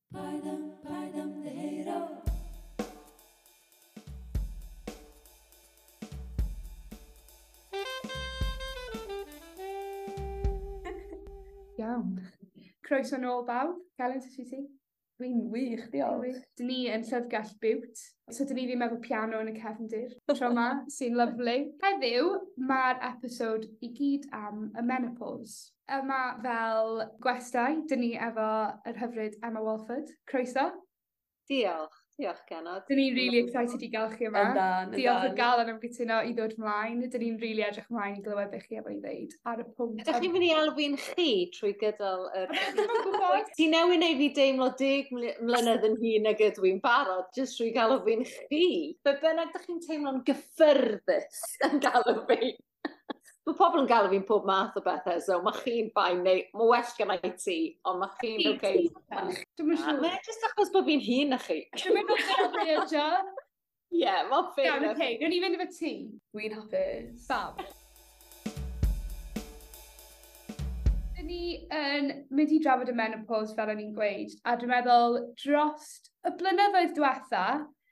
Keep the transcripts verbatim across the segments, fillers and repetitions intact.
Paidam, paidam the hero. Iawn. Croeso nôl bawb. Galen, sut wyt ti? Dwi'n wych, diolch. Dyn ni yn llyfrgell Bwt, so dyn ni ddim efo piano yn y cefndir tro yma, sy'n lyflu. Heddiw, mae'r episod i gyd am y menopause. Yma fel gwestai, dyn ni efo yr hyfryd Emma Walford. Croeso. Diolch, diolch Genod. Dyn ni'n really excited i gael chi yma. Yndan, Diolch o yndan. galon am gytuno i ddod mlaen. Dyn ni'n really edrych mlaen i glywed beth chi efo i ddeud ar y pwnc. Ydych chi'n mynd i alw fi'n chi trwy gydol yr... Ddim yn gwybod. Ti newydd neu fi deimlo deg mly- mlynedd yn hun ag ydw i'n barod, jyst trwy galw fi'n chi. Be bynnag ydych chi'n teimlo'n gyffyrddus yn galw fi. Mae pobl yn galw fi'n pob math o bethau, so mae chi'n fain, neu mae well gen i ti, ond mae chi'n oce. Dwi'n yn siŵr. Mae jyst achos bod fi'n hun na chi. Dwi'n mynd o fe o jo. Ie, mae'n ffyr. Iawn, oce. Rwy'n i fynd efo ti. Dwi'n hapus. Fab. Dyn ni yn mynd i drafod y menopause fel o'n i'n gweud, a dwi'n meddwl drost y blynyddoedd diwetha,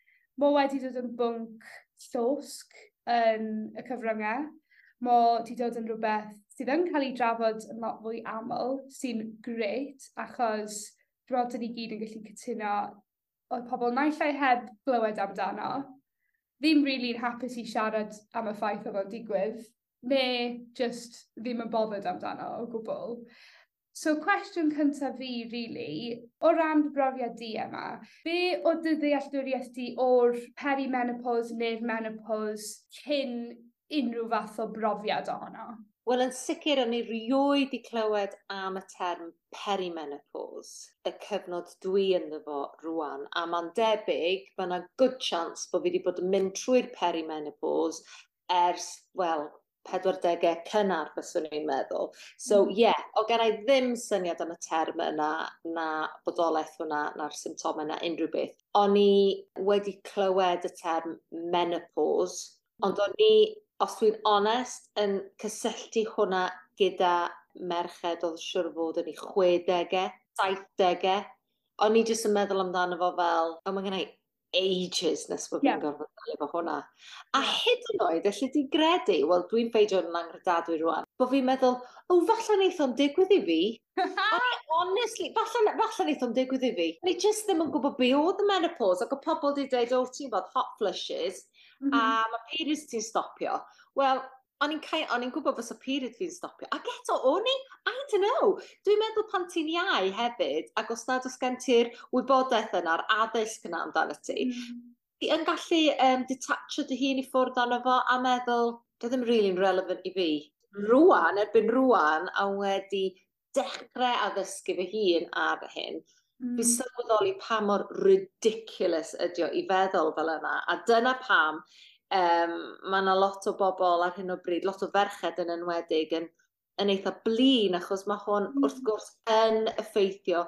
mo wedi dod yn bwnc llosg yn y cyfryngau. Mo wedi dod yn rhywbeth sydd yn cael ei drafod yn lot fwy aml, sy'n grêt, achos dwi'n meddwl dyn ni gyd yn gallu cytuno oedd pobl naill ai heb glywed amdano, ddim rili'n hapus i siarad am y ffaith oedd o'n digwydd, neu just ddim yn bothered amdano o gwbl. So cwestiwn cyntaf fi, really, o ran brofiad di yma, be oedd dy ddealltwriaeth di o'r perimenopause neu'r menopause cyn unrhyw fath o brofiad ohono? Wel, yn sicr, o'n i rioed i clywed am y term perimenopause, y cyfnod dwi ynddo fo rwan, a mae'n debyg, mae yna good chance bod fi wedi bod yn mynd trwy'r perimenopause ers, wel, pedwardegau cynnar, fyswn i'n meddwl. So, ie, yeah, o gen i ddim syniad am y term yna, na bodolaeth hwnna, na'r symptomau yna, unrhyw beth. O'n i wedi clywed y term menopause, ond o'n i, os dwi'n onest, yn cysylltu hwnna gyda merched oedd siwr fod yn ei chwedegau, saithdegau. O'n i jyst yn meddwl amdano fo fel, o, mae gen i ages nes bod fi'n Ie. gorfod dal efo hwnna. A hyd yn oed, allu di gredu, wel, dwi'n ffeidio yn angredadwy rwan, bod fi'n meddwl, o, falle wneith o'n digwydd i fi. O'n i, honestly, falle, falle wneith o'n digwydd i fi. Ni jyst ddim yn gwybod be oedd y menopause, ac o pobl di dweud, o, ti'n bod hot flushes, Mhm. a mae periods ti'n stopio. Wel, o'n i'n cael, o'n i'n gwybod fysa period fi'n stopio. Ac eto, o'n i, I don't know. Dwi'n meddwl pan ti'n iau hefyd, ac os nad oes gen ti'r wybodaeth yna'r addysg yna amdano ti, Mm. ti yn gallu um, detacho dy hun i ffwrdd ono fo a meddwl, dy ddim really'n relevant i fi. Rwan, erbyn rwan, a wedi dechrau addysgu fy hun ar hyn, Mm. fi sylweddoli pa mor ridiculous ydi o i feddwl fel yna. A dyna pam um, mae yna lot o bobl ar hyn o bryd, lot o ferched yn enwedig yn, yn eitha blin, achos mae hwn Mm. wrth gwrs yn effeithio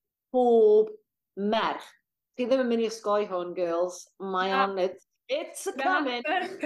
pob merch. Ti ddim yn mynd i osgoi hwn, girls. Mae Na. on it. It's a Na. coming.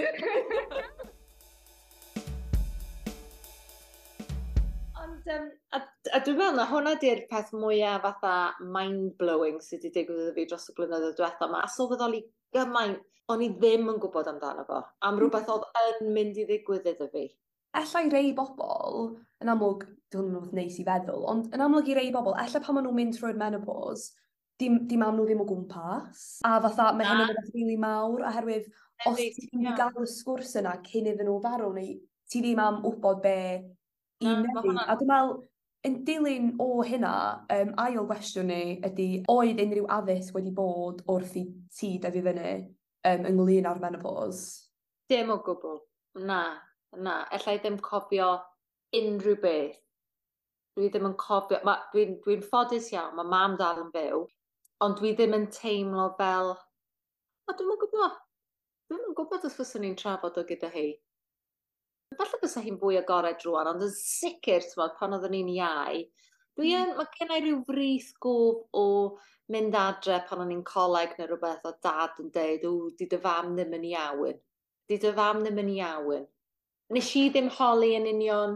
Ond, um, a, a dwi'n meddwl na hwnna di'r peth mwyaf fatha mind-blowing sydd wedi digwydd iddo fi dros y blynyddoedd diwetha yma. A sylweddoli gymaint, o'n i ddim yn gwybod amdano fo. Am rhywbeth oedd yn mynd i ddigwydd iddo fi. Ellai rei bobl, yn amlwg, dwi'n nhw'n neis i feddwl, ond yn amlwg i rei bobl, ella pan maen nhw'n mynd trwy'r menopause, dim, dim am nhw ddim o gwmpas. A fatha, mae hyn yn rhywbeth rili mawr, oherwydd os Yndi, ti ddim ie. i gael y sgwrs yna cyn iddyn nhw farw, neu ti ddim am wybod be i Na, ma' newid. hwnna- A dwi'n meddwl, yn dilyn o hynna, um, ail gwestiwn ni ydy, oedd unrhyw addysg wedi bod wrth i ti dyfu fyny um, ynglyn â'r menopause? Dim o gwbl. Na, na. Ellai ddim cofio unrhyw beth. Dwi ddim yn cofio... ma- Dwi'n dwi ffodus iawn, mae mam dal yn byw, ond dwi ddim yn teimlo fel... O, dwi'n yn gwybod. Dwi'n yn gwybod os fyswn ni'n trafod o gyda hi. Falle bysa hi'n fwy agored rwan, ond yn sicr, t'mod, pan oeddwn ni'n iau, dwi yn, mae gen i ryw frith gof o mynd adre pan o'n i'n coleg neu rhywbeth o dad yn deud, o, di dy fam ddim yn iawn. Di dy fam ddim yn iawn. Nes i ddim holi yn union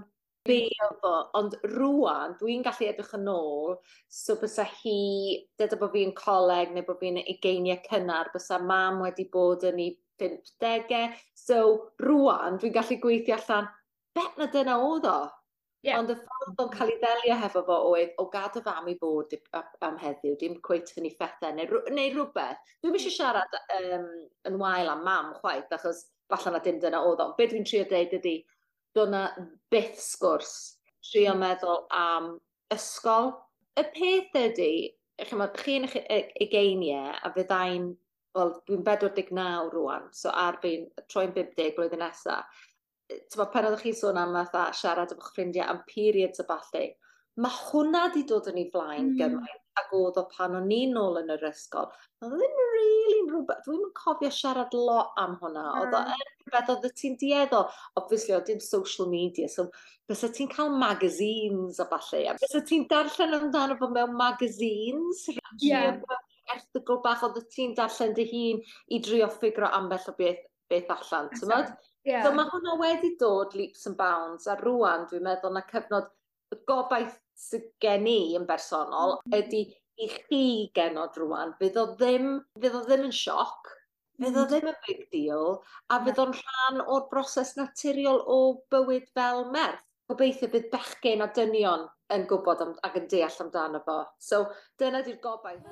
be oedd o. Ond rŵan, dwi'n gallu edrych yn ôl, so bysa hi, dyda bod fi'n coleg neu bod fi'n ugeinia cynnar, bysa mam wedi bod yn ei pumdegau. So rŵan, dwi'n gallu gweithio allan, bet na dyna oedd o. Yeah. Ond y ffordd o'n cael ei ddelio hefo fo oedd o gad y fam i bod am heddiw, dim cweit yn ei phethe, neu, neu rhywbeth. Dwi'n eisiau siarad um, yn wael am mam chwaith, achos falle na dim dyna oedd o. Be dwi'n trio dweud ydy, do'na byth sgwrs, trio meddwl am ysgol. Y peth ydy, chi'n eich ugeiniau, a fyddai'n, wel, dwi'n bedwar deg naw rwan, so ar fi'n troi'n bumdeg blwyddyn nesaf. T'mo, pan oeddech chi'n sôn am fatha siarad efo'ch ffrindiau am periods a ballu, mae hwnna di dod yn ei flaen mm. gymaint ac oedd o pan o'n i'n nôl yn yr ysgol. Oedd ddim really rhywbeth, dwi'n cofio siarad lot am hwnna. Mm. Oedd o yn rhywbeth oedd ti'n dieddol. Obviously, oedd dim social media, so bysa ti'n cael magazines a ballu. A bysa ti'n darllen amdano fo mewn magazines. Yeah. Erthygl bach oedd ti'n darllen dy hun i drio ffigro ambell o beth, beth allan. Ti'n Yeah. So mae hwnna wedi dod leaps and bounds, a rŵan dwi'n meddwl na cyfnod y gobaith sydd gen i yn bersonol mm. ydy i chi genod rŵan. Fydd o ddim, fydd o ddim yn sioc, fydd o ddim yn big deal, a fydd o'n rhan o'r broses naturiol o bywyd fel merch. Gobeithio bydd bechgyn a dynion yn gwybod am, ac yn deall amdano fo. So dyna di'r gobaith.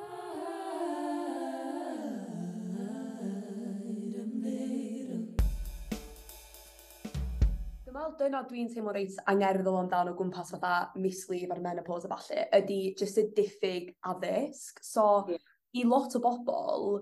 Wel, dyna dwi'n teimlo reit angerddol amdano o gwmpas fatha mislif ar menopause a falle, ydy just y diffyg addysg. So, yeah. I lot o bobl,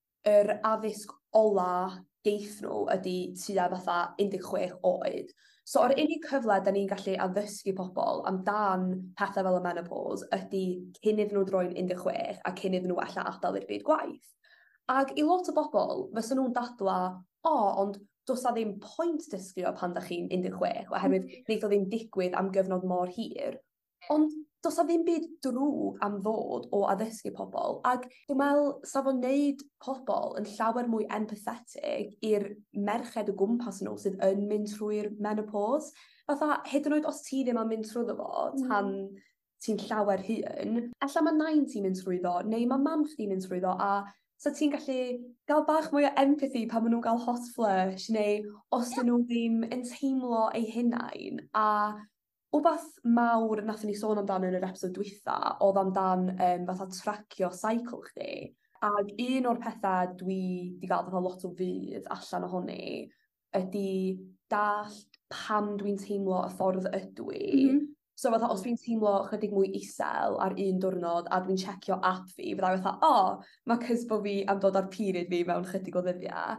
yr addysg ola geith nhw ydy tua fatha un deg chwech oed. So, o'r unig cyfle da ni'n gallu addysgu pobl amdan pethau fel y menopause ydy cyn iddyn nhw droi'n un deg chwech a cyn iddyn nhw alla adael i'r byd gwaith. Ac i lot o bobl, fysa nhw'n dadla, o, oh, ond does a ddim pwynt dysgu pan da chi'n un deg chwech, oherwydd wneith o ddim digwydd am gyfnod mor hir. Ond does a ddim byd drwg am ddod o addysgu pobl. Ac dwi'n meddwl, sa fo'n neud pobl yn llawer mwy empathetig i'r merched o gwmpas nhw sydd yn mynd trwy'r menopause. Fatha, hyd yn oed os ti ddim yn mynd trwyddo fo tan ti'n llawer hyn, ella mae nain ti'n mynd trwyddo, neu mae mam chdi'n mynd trwyddo, a so ti'n gallu gael bach mwy o empathy pan maen nhw'n gael hot flush, neu os yeah. nhw ddim yn teimlo eu hunain. A wbath mawr nathon ni sôn amdano yn yr episode dwytha, oedd amdan um, fatha tracio cycle chdi. Ac un o'r pethau dwi di gael fatha lot o fydd allan ohoni ydy dall pam dwi'n teimlo y ffordd ydw i. Mm-hmm. So fatha, os dwi'n teimlo chydig mwy isel ar un diwrnod a dwi'n checio app fi, fydda i fatha, o, oh, mae cysbo fi am dod ar period fi mewn chydig o ddyddiau.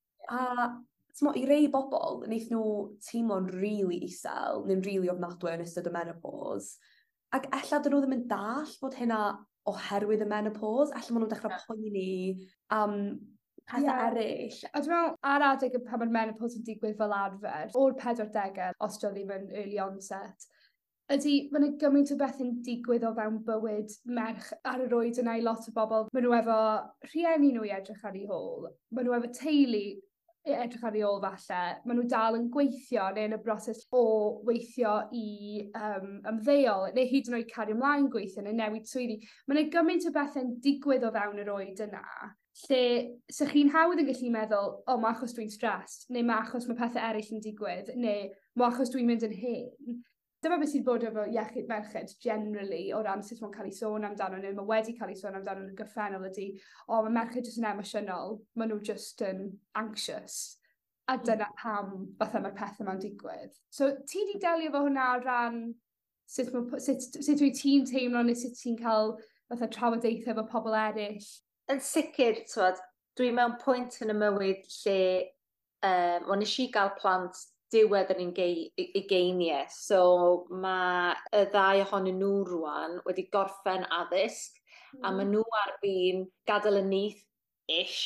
A t'mo, i rei bobl, wneith nhw teimlo'n really isel, neu'n really ofnadwy yn ystod y menopause. Ac ella dyn nhw ddim yn dall bod hynna oherwydd y menopause, ella maen nhw'n dechrau poeni am pethau yeah. eraill. A dwi'n meddwl, ar adeg pan mae'r menopause yn digwydd fel arfer, o'r pedwar degau, os dio ddim yn early onset, ydy, mae'n gymaint o beth yn digwydd o fewn bywyd merch ar yr oed yna i lot o bobl. Maen nhw efo rhieni nhw i edrych ar ei hôl. Maen nhw efo teulu i edrych ar ei ôl falle. Maen nhw dal yn gweithio neu yn y broses o weithio i um, ymddeol, neu hyd yn oed cario ymlaen gweithio neu newid swyddi. Mae'n gymaint o beth yn digwydd o fewn yr oed yna, lle so chi'n hawdd yn gallu meddwl, o, oh, ma' achos dwi'n stressed, neu ma' achos mae pethau eraill yn digwydd, neu ma' achos dwi'n mynd yn hyn. Dyma beth sydd bod efo iechyd merched generally o ran sut mae'n cael ei sôn amdano neu mae wedi cael ei sôn amdano yn y gyffredinol ydy, o, oh, mae merched jyst yn emosiynol, maen nhw just yn anxious. A dyna pam fatha mae'r pethau ma'n digwydd. So, ti di delio fo hwnna o ran sut, sut, sut wyt ti'n teimlo neu sut ti'n cael fatha trafodaethau efo pobl eraill? Yn sicr, twad, dwi mewn pwynt yn y mywyd lle um, o nes i gael plant diwedd yn ugeiniau. So mae y ddau ohonyn nhw rwan wedi gorffen addysg mm. a maen nhw ar fin gadael y nyth ish.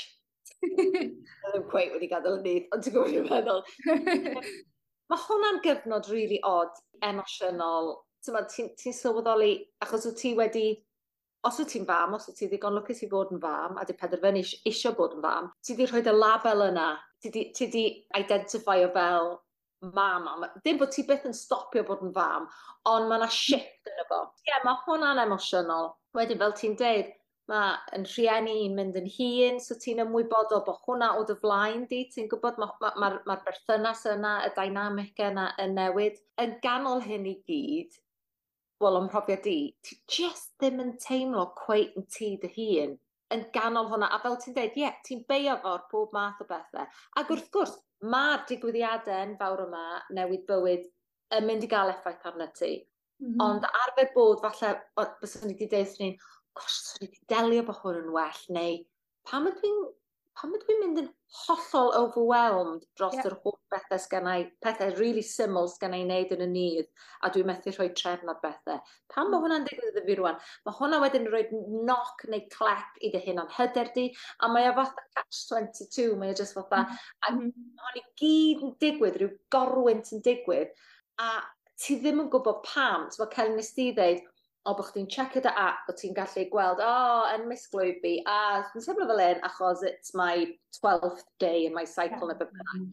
Ddim cweith wedi gadael y nyth, ond ti'n gwybod dwi'n meddwl. Mae hwnna'n gyfnod really odd, emosiynol. Ti'n ti sylweddoli, achos wyt ti wedi, os wyt ti'n fam, os wyt ti ddigon lwcus i fod yn fam, a di penderfynu isio bod yn fam, ti di rhoi y label yna, ti di, ti di identifio fel mam am. Dim bod ti byth yn stopio bod yn fam, ond mae yna shift yn y bo. Ie, yeah, mae hwnna'n emosiynol. Wedyn, fel ti'n deud, mae yn rhieni i'n mynd yn hun, so ti'n ymwybodol bod hwnna o dy flaen di. Ti'n gwybod mae'r ma, ma, ma, ma berthynas yna, y dynamic yna yn newid. Yn ganol hyn i gyd, wel, o'n profiad di, ti just ddim yn teimlo cweit yn ti dy hun yn ganol hwnna. A fel ti'n deud, ie, yeah, ti'n beio fo'r pob math o bethau. Ac wrth gwrs, mae'r digwyddiadau enfawr yma, newid bywyd, yn mynd i gael effaith arno ti. Mm -hmm. Ond arfer bod, falle, bys ni wedi deud ni'n, gosh, swn i wedi delio bod hwn yn well, neu pam ydw i'n pam ydw i'n mynd yn hollol overwhelmed dros yeah. yr holl bethau sgennau, pethau really syml sgennau i wneud yn y nydd, a dwi'n methu rhoi trefn ar bethau. Pam mae hwnna'n digwydd iddo fi rwan? Mae hwnna wedyn rhoi knock neu clec i dy hyn o'n hyder di, a mae o fatha catch twenty-two, mae o just fatha, a hwn i gyd yn digwydd, rhyw gorwynt yn digwydd, a ti ddim yn gwybod pam, so mae cael nes ti ddeud, o bod chdi'n checio dy app, bod ti'n gallu gweld, o, oh, yn misglwyf fi, a dwi'n sefyll fel un, achos it's my twelfth day in my cycle yeah. neu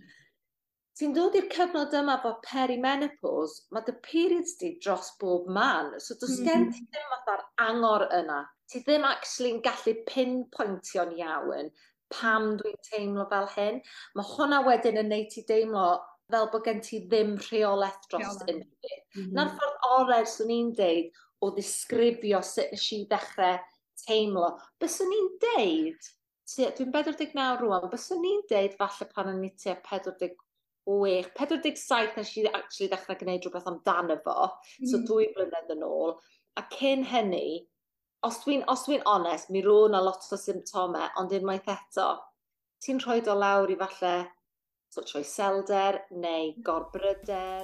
ti'n dod i'r cyfnod yma fo perimenopause, mae dy periods di dros bob man, so does mm. gen ti ddim fatha'r angor yna. Ti ddim actually'n gallu pinpointio'n iawn pam dwi'n teimlo fel hyn. Mae hwnna wedyn yn neud ti deimlo fel bod gen ti ddim rheolaeth dros unrhyw beth. Mm -hmm. Na'r ffordd orer swn i'n deud o ddisgrifio sut nes i ddechrau teimlo. Byswn i'n deud, dwi'n bedwar deg naw rwan, byswn i'n deud falle pan o'n i tua pedwar deg wyth, pedwar deg saith nes i actually ddechrau gwneud rhywbeth amdano fo, mm. so dwy blynedd yn ôl. A cyn hynny, os dwi'n dwi onest, mi ro na lot o symptomau, ond unwaith eto, ti'n rhoi o lawr i falle so troi selder neu gorbryder.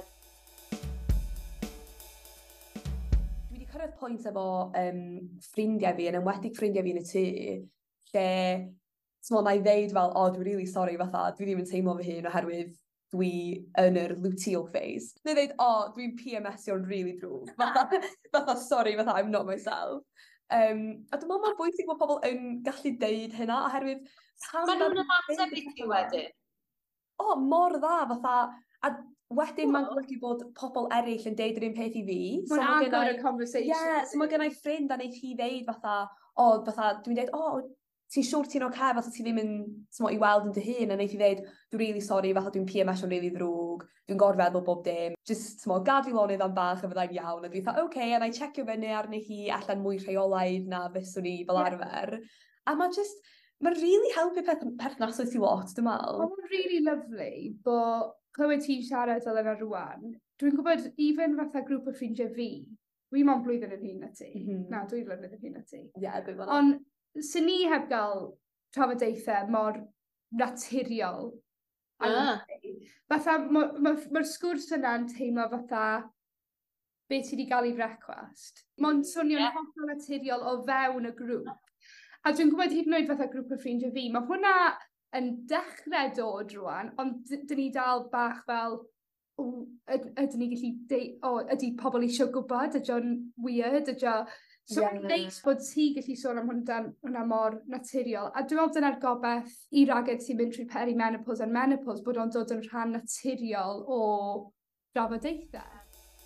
Cyrraedd pwynt efo um, ffrindiau fi, yn enwedig ffrindiau fi yn y tŷ, lle, so na i ddeud fel, o, oh, dwi'n really sorry, fatha, dwi ddim yn teimlo fy hun oherwydd dwi yn yr luteal phase. Na i ddeud, o, oh, dwi'n P M S io'n really drwg. Fatha, fatha, sorry, fatha, I'm not myself. Um, a dwi'n meddwl mae'n bwysig bod pobl yn gallu deud hynna, oherwydd... Mae nhw'n ymateb i ti wedyn. O, oh, mor dda, fatha, a wedyn mae'n golygu bod pobl eraill yn deud yr un peth i fi. Mae'n so agor y conversation. Ie, yeah, so mae gennau ffrind a wneud hi ddeud fatha, o, oh, fatha, dwi'n deud, o, oh, ti'n siŵr ti'n oce, okay, fatha ti ddim yn smo, i weld yn dy hun, a wneud hi ddeud, dwi'n really sorry, fatha dwi'n P M S o'n really ddrwg, dwi'n gorfeddwl bob dim, just, smo, gad fi lonydd am bach a fyddai'n iawn, a dwi'n dweud, oce, okay, a na i checio fyny arni hi allan mwy rheolaidd na fyswn i fel yeah. arfer. A mae just, mae'n really helpu perthnasoedd ti lot, dwi'n meddwl. Mae'n really lovely, bod clywed ti'n siarad fel yna rwan, dwi'n gwybod, even fatha grŵp o ffrindiau fi, dwi mo'n blwyddyn yn hun na ti. Mm -hmm. Na, dwi blwyddyn yn hun na ti. Ie, yeah, dwi'n Ond, sy'n ni heb gael trafodaethau mor naturiol. Ah. Fatha, mae'r ma, ma sgwrs yna'n teimlo fatha beth ti wedi gael i brecwast. Mae'n swnio'n yeah. hollol naturiol o fewn y grŵp. A dwi'n gwybod hyd yn oed fatha grŵp o ffrindiau fi, mae hwnna yn dechrau dod rwan, ond dyn ni dal bach fel, ydyn ni gallu deud, o, ydy pobl eisiau gwybod, ydy o'n weird, ydy o... So yeah. Mae'n neis bod ti gallu sôn am hwnna mor naturiol. A dwi'n meddwl dyna'r gobeith i ragedd sy'n mynd trwy perimenopause a'r menopause, bod o'n dod yn rhan naturiol o drafodaethau.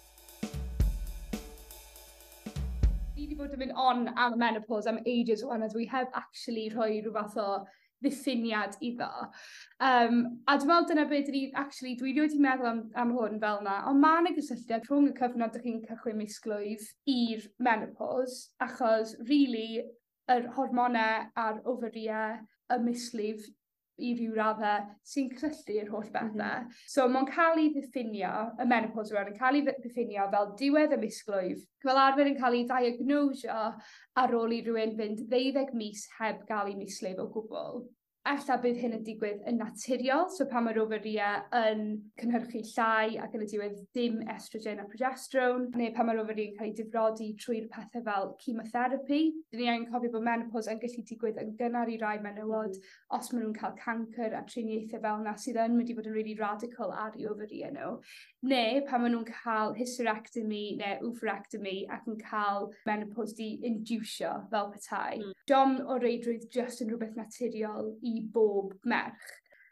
Ni wedi bod yn mynd on am menopause am ages o'n a dwi heb actually rhoi rhywbeth o ddiffiniad iddo. Um, a dwi'n meddwl dyna beth ni, actually, dwi wedi meddwl am, am hwn fel yna, ond mae yna gysylltiad rhwng y cyfnod ydych chi'n cychwyn misglwyf i'r menopause, achos, really, yr hormonau a'r oferiau, y mislif i ryw raddau sy'n cysylltu'r holl bethau. Mm -hmm. So mae'n cael ei ddiffinio, y menopause rwan yn cael ei ddiffinio fel diwedd y misglwyf, fel arfer yn cael ei diagnosio ar ôl i rywun fynd ddeuddeg mis heb gael ei mislif o gwbl. Ella bydd hyn yn digwydd yn naturiol, so pan mae'r oferiau yn cynhyrchu llai ac yn y diwedd dim estrogen a progesterone, neu pan mae'r oferiau'n cael ei difrodi trwy'r pethau fel chemotherapy. Dyn ni angen cofio bod menopause yn gallu digwydd yn gynnar i rai menywod os maen nhw'n cael cancer a triniaethau fel yna sydd yn mynd i fod yn really radical ar ei oferiau nhw. Neu pan maen nhw'n cael hysterectomy neu oophorectomy ac yn cael menopause di inducio fel petai. Mm. Dom o reidrwydd just yn rhywbeth naturiol i bob merch.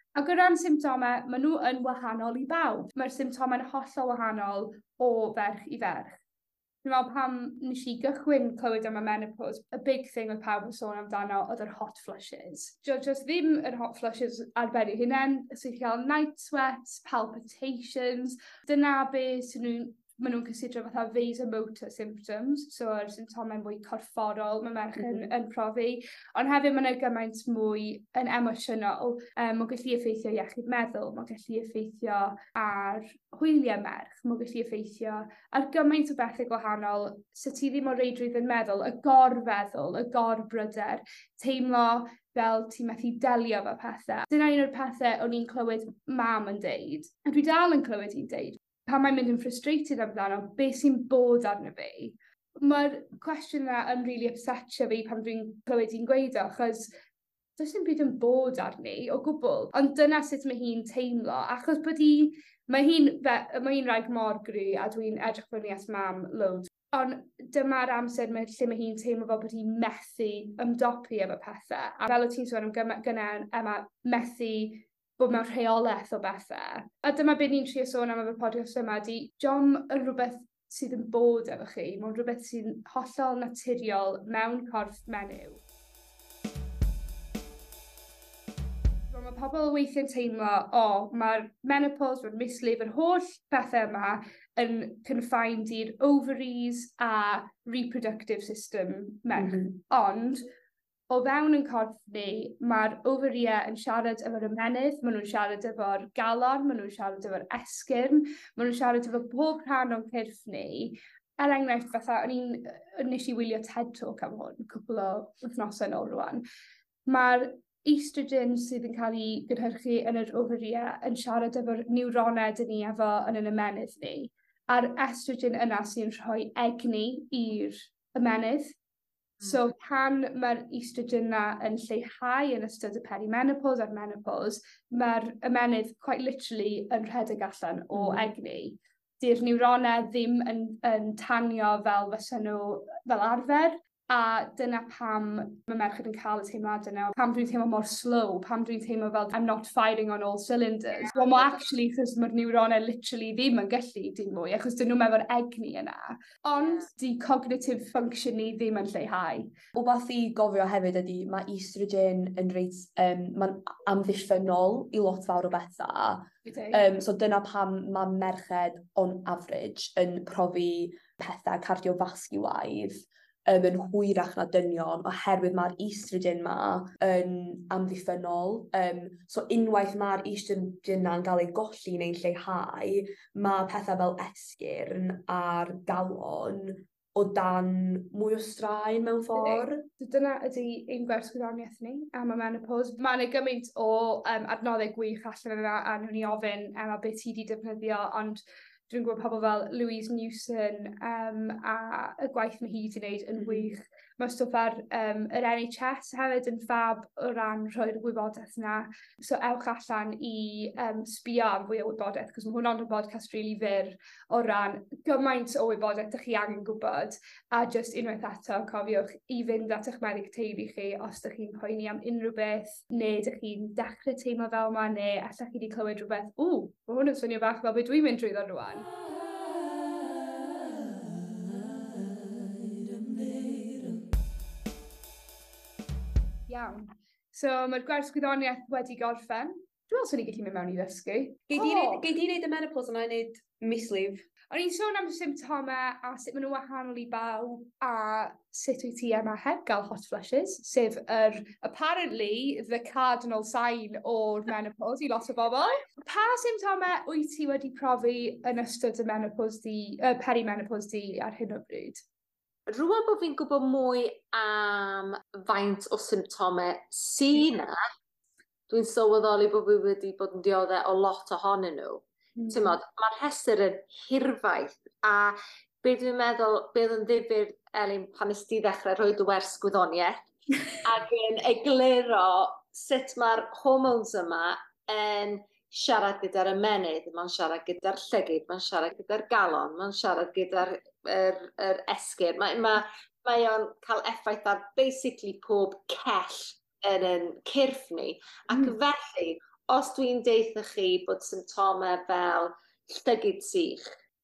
Ac o ran symptome, maen nhw yn wahanol i bawb. Mae'r symptome'n hollol wahanol o ferch i ferch. Dwi'n meddwl pam nes i gychwyn clywed am y menopause, y big thing oedd pawb yn sôn amdano oedd yr hot flushes. Jo, just ddim yr hot flushes ar ben eu hunain, sy'n cael night sweats, palpitations. Dyna beth sy'n nhw'n ma' nhw'n cysidro fatha vasomotor symptoms, so yr symptomau mwy corfforol ma' merch yn, Mhm. yn profi. Ond hefyd ma' 'na gymaint mwy yn emosiynol. Um, ma'n gallu effeithio iechyd meddwl, ma'n gallu effeithio ar hwylie merch, ma'n gallu effeithio ar gymaint o bethe gwahanol sa ti ddim o reidrwydd yn meddwl, y gorfeddwl, y gorbryder, teimlo fel ti methu delio efo pethe. Dyna un o'r pethe o'n i'n clywed mam yn deud, a dwi dal yn clywed hi'n deud, pan mae'n mynd yn frustrated amdano beth sy'n bod arno fi. Mae'r cwestiwn yna yn really upsetio fi pan dwi'n clywed hi'n gweud o, achos does dim byd yn bod arni o gwbl. Ond dyna sut mae hi'n teimlo, achos bod hi... Mae hi'n fe- mae hi'n wraig mor gry, a dwi'n edrych fyny at mam loads. Ond dyma'r amser mae lle mae hi'n teimlo fel bod hi'n methu ymdopi efo pethe. A fel o ti'n sôn am gyma- gynne Emma, methu bod mewn rheolaeth o bethe. A dyma be ni'n trio sôn am efo podcast yma, di jom yn rhywbeth sydd yn bod efo chi, mae'n rhywbeth sy'n hollol naturiol mewn corff menyw. Mae pobl weithio'n teimlo, o, mae'r menopause, mae'r mislif, yr holl bethau yma yn confined i'r ovaries a reproductive system merch. Mhm. Ond o fewn yn corff ni, mae'r ofaria yn siarad efo'r ymenydd, ma' nw'n siarad efo'r galon, ma' nw'n siarad efo'r esgyrn, ma' nw'n siarad efo pob rhan o'n cyrff ni. Er enghraifft, fatha, o'n i'n yy nes i wylio TED Talk am hwn cwpl o wythnosau nôl rŵan. Ma'r estrogen sydd yn cael ei gynhyrchu yn yr ofaria yn siarad efo'r niwrone 'dyn ni efo yn yn ymenydd ni. A'r estrogen yna sy'n rhoi egni i'r ymenydd. So pan mae'r estrogen 'na yn lleihau yn ystod y perimenopause a'r menopause, mae'r ymenydd quite literally yn rhedeg allan o Mhm. egni. 'Di'r niwrone ddim yn yn tanio fel fysa nhw fel arfer, a dyna pam ma' merched yn ca'l y teimlade 'na, pam dwi'n teimlo mor slow, pam dwi'n teimlo fel I'm not firing on all cylinders. Wel ma' actually 'chos ma'r niwrone literally ddim yn gallu dim mwy, achos 'dyn nw'm efo'r egni yna. Ond 'di cognitive function ni ddim yn lleihau. Wbath i gofio hefyd ydi ma' estrogen yn reit yym ma'n amddiffynnol i lot fawr o betha. Ydi. Um, so dyna pam ma' merched on average yn profi pethe cardiofasgiwaidd um, yn hwyrach na dynion oherwydd ma'r estrogen 'ma yn amddiffynnol. Um, so unwaith ma'r estrogen 'na'n ga'l ei golli neu'n lleihau, ma' pethe fel esgyrn a'r galon o dan mwy o straen mewn ffor. So dyna ydi ein gwers gwyddoniaeth ni am y menopause. Ma' 'na gymaint o um, adnodde gwych allan yna a newn ni ofyn Emma beth ti 'di defnyddio, ond dwi'n gwybod pobl fel Louise Newson um, a y gwaith ma' hi 'di neud yn wych. Ma' stwff ar um, yr En Haitch Ess hefyd yn fab o ran rhoi'r gwybodaeth 'na. So ewch allan i um, sbïo am fwy o wybodaeth, 'c'os ma' hwnna'n yn podcast rili fyr o ran gymaint o wybodaeth 'dych chi angen gwbod. A just unwaith eto cofiwch i fynd at 'ych meddyg teulu chi os 'dych chi'n poeni am unryw beth, ne' 'dych chi'n dechre teimlo fel 'ma, ne' allach chi 'di clywed rhywbeth, ww, ma' hwn yn swnio bach fel be dwi'n mynd drwyddo rŵan. Iawn. So mae'r gwers gwyddoniaeth wedi gorffen. Dwi me'wl swn i gallu mynd mewn i ddysgu. Gei di O! neud gei di neud y menopause yna i neud mislif? O'n i'n sôn am symptome a sut ma' n'w wahanol i bawb, a sut wyt ti yma heb ga'l hot flushes, sef yr apparently the cardinal sign o'r menopause i lot o bobol. Pa symptome wyt ti wedi profi yn ystod y menopause di, y perimenopause di ar hyn o bryd? Rŵan bo' fi'n gwbo mwy am faint o symptome sy 'na, dwi'n sylweddoli bo' fi wedi bod yn diodde o lot ohonyn n'w. T'mod, ma'r rhestyr yn hirfaith, a be' dwi'n meddwl be' o'dd yn ddifyr, Elin, pan nest ti ddechre rhoi dy wers gwyddonieth ac yn egluro sut ma'r hormones yma yn siarad gyda'r ymenydd, ma'n siarad gyda'r llygid, ma'n siarad gyda'r galon, ma'n siarad gyda'r yr yr esgyrn. Mae ma' mae o'n ca'l effaith ar basically pob cell yn 'yn cyrff ni. Ac Mm. felly, os dwi'n deitha chi bod symptomau fel llygid sych,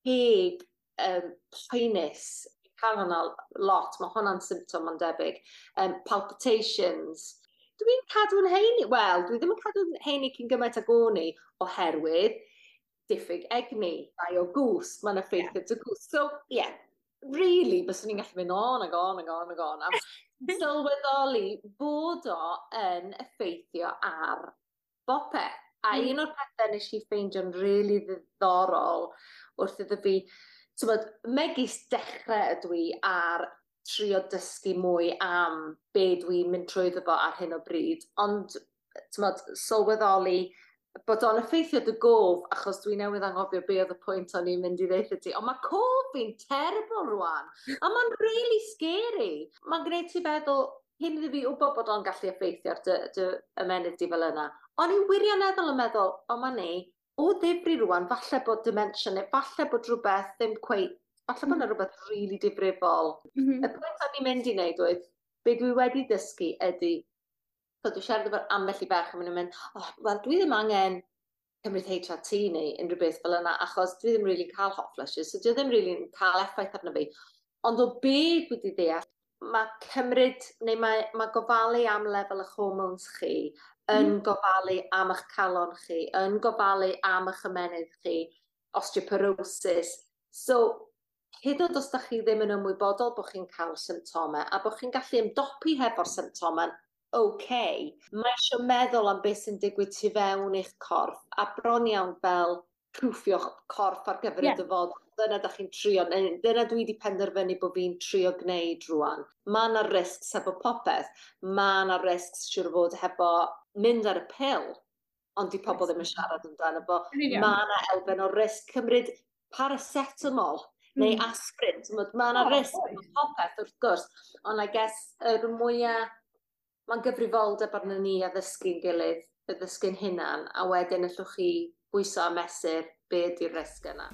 heb um, poenus, cael hwnna lot, mae hwnna'n symptom yn debyg, um, palpitations, dwi'n cadw'n heini, wel, dwi ddim yn cadw'n heini cyn gymaint ag o'n i oherwydd diffyg egni, rai o gwsg, mae'n effeithio dy gwsg. So, ie, yeah, really, byswn ni'n gallu mynd on ag on ag on ag on. A sylweddoli bod o yn effeithio ar bopeth. A un o'r pethau nes i ffeindio'n really ddiddorol wrth iddo fi, t'mod, megis dechrau ydw i ar trio dysgu mwy am be dwi'n mynd trwyddo fo ar hyn o bryd, ond t'mod, sylweddoli bod o'n effeithio dy gof, achos dwi newydd angofio be oedd y pwynt o'n i'n mynd i ddeitha ti, ond mae cof fi'n terrible rwan, a mae'n really scary. Mae'n gwneud ti feddwl, hyn iddi fi wybod bod o'n gallu effeithio ar dy, dy ymenydd di fel yna. O'n i wirioneddol yn meddwl, o ma ni, o ddifri rwan, falle bod dementia, neu falle bod rhywbeth ddim cweith, falle bod yna rhywbeth really difrifol. Mhm. Y pwynt o'n i'n mynd i wneud oedd, be dwi wedi dysgu ydy, so dwi siarad efo'r ambell i bech, a maen nhw'n mynd, oh, wel, dwi ddim angen cymryd H R T neu unrhyw beth fel yna, achos dwi ddim really cael hot flushes, so dwi ddim really cael effaith arno fi. Ond o be dwi wedi deall, mae cymryd, neu mae, mae gofalu am lefel eich hormones chi, yn gofalu am eich calon chi, yn gofalu am eich ymenydd chi, osteoporosis. So, hyd yn oed os da chi ddim yn ymwybodol bod chi'n cael symptomau, a bod chi'n gallu ymdopi hefo'r symptomau, okay. Mae eisiau meddwl am beth sy'n digwydd tu fewn eich corff, a bron iawn fel prwffio'ch corff ar gyfer Ie. y dyfodol. Dyna da chi'n trio, neu dyna dwi wedi penderfynu bod fi'n trio gwneud rwan. Mae yna risks hefo popeth. Mae yna risks siwr o fod hefo mynd ar y pil, ond di pobl ddim yn siarad amdano fo. Yn union. Mae yna elfen o risg cymryd paracetamol neu Mm. aspirin. Mae yna O, risg oes. efo popeth wrth gwrs. Ond I guess yr mwyaf mae'n gyfrifoldeb arno ni a ddysgu'n gilydd, y ddysgu'n hunan, a wedyn allwch chi bwyso a mesur be ydi'r risg yna.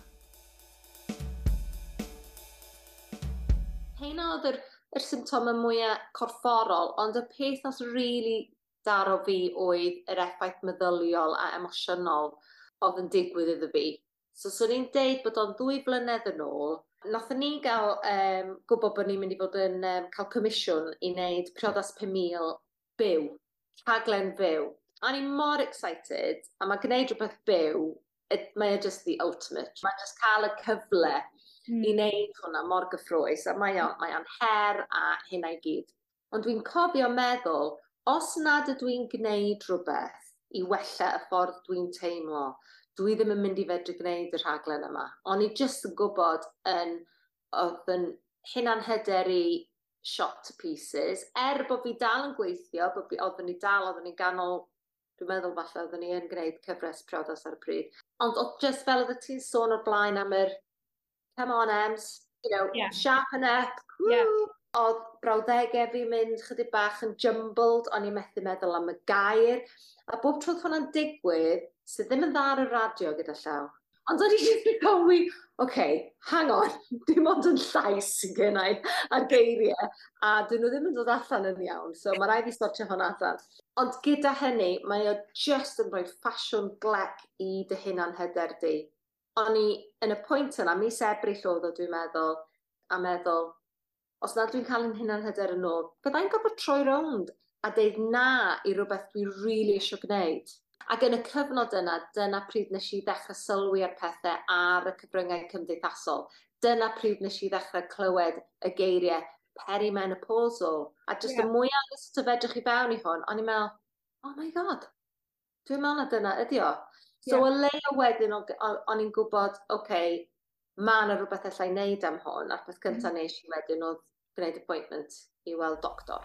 Heina oedd yr, yr symptomau mwyaf corfforol, ond y peth nas really daro fi oedd yr effaith meddyliol a emosiynol oedd yn digwydd iddo fi. So, swn i'n deud bod o'n ddwy flynedd yn ôl, nathon ni gael um, gwybod bod ni'n mynd i fod yn um, cael comisiwn i wneud priodas pum mil byw, rhaglen byw. A ni'n mor excited, a mae gwneud rhywbeth byw, it, mae e just the ultimate. Mae just cael y cyfle Mm. i wneud hwnna mor gyffrous, a mae o'n, mae o'n her a hynna i gyd. Ond dwi'n cofio meddwl, os nad ydw i'n gwneud rhywbeth i wella y ffordd dwi'n teimlo, dwi ddim yn mynd i fedru gwneud y rhaglen yma. O'n i just yn gwybod yn, oedd yn hunan hyder i shot to pieces, er bod fi dal yn gweithio, bod fi, oedden ni dal, oedden ni ganol, dwi'n meddwl falle oedden ni yn gwneud cyfres priodas ar y pryd. Ond oedd just fel oedd ti'n sôn o'r blaen am yr, come on Ems, you know, Yeah. sharpen up, woo! Yeah. Oedd brawddegau fi mynd chydig bach yn jumbled, o'n i methu meddwl am y gair, a bob tro oedd hwnna'n digwydd, sydd ddim yn dda ar y radio gyda llaw. Ond o'n i jyst yn gofwi, okay, hang on, dim ond yn llais sy'n gynnau ar geiriau, a dyn nhw ddim yn dod allan yn iawn, so mae rhaid i sortio hwnna allan. Ond gyda hynny, mae o just yn rhoi ffasiwn glec i dy hunan hyder di. O'n i yn y pwynt yna, mis Ebrill oedd o dwi'n meddwl, a meddwl, os nad dwi'n cael yn hunan hyder yn ôl, byddai'n gorfod troi rownd a deud na i rhywbeth dwi'n really eisiau gwneud. Ac yn y cyfnod yna, dyna pryd nes i ddechrau sylwi ar pethau ar y cyfryngau cymdeithasol. Dyna pryd nes i ddechrau clywed y geiriau perimenopausal. A jyst Ie. y mwyaf nes to fedrwch i fewn i hwn, o'n i'n meddwl, oh my god, dwi'n meddwl na dyna ydi o. So Ie. o leia wedyn, o- o- o'n i'n gwybod, oce, okay, ma' 'na rhywbeth allai neud am hwn, a'r peth cynta nes i wedyn oedd gwneud appointment i weld doctor.